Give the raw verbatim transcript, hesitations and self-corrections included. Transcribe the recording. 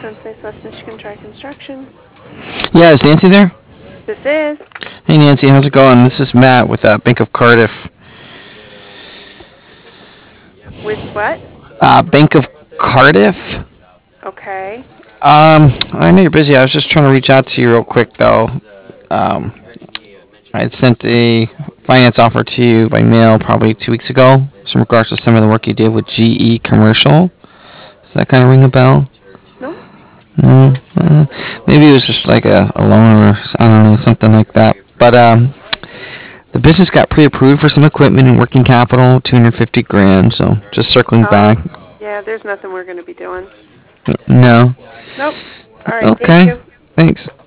Sunspace West Michigan Dry Construction. Yeah, is Nancy there? This is. Hey Nancy, how's it going? This is Matt with uh, Bank of Cardiff. With what? Uh, Bank of Cardiff? Okay. Um, I know you're busy. I was just trying to reach out to you real quick, though. Um, I had sent a finance offer to you by mail probably two weeks ago. In regards to some of the work you did with G E Commercial. Does that kind of ring a bell? No. No. Uh, maybe it was just like a, a loan or I don't know, something like that. But um, the business got pre-approved for some equipment and working capital, two hundred fifty grand. So just circling Oh, back. yeah, there's nothing we're going to be doing. No. Nope. All right. Thank Okay. you. Thanks.